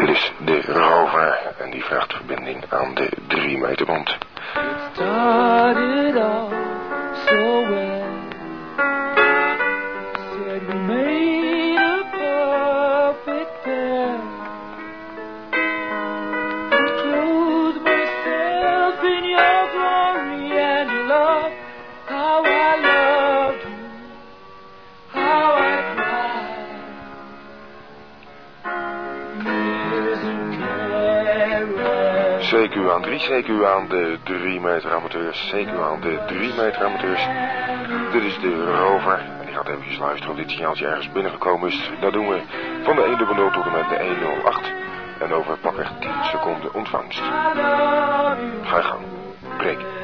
Dit is de Rover en die vraagt verbinding aan de 3 meter band. It started off so well. Said we made a perfect pair. I clothed myself in your glory and your love. How I loved you, how I cried. Years in CQ aan 3, CQ aan de 3 meter amateurs, CQ aan de 3 meter amateurs. Dit is de Rover en die gaat eventjes luisteren of dit signaaltje ergens binnengekomen is. Dat doen we van de 100 tot en met de 108 en over pakweg 10 seconden ontvangst. Ga je gang, breek.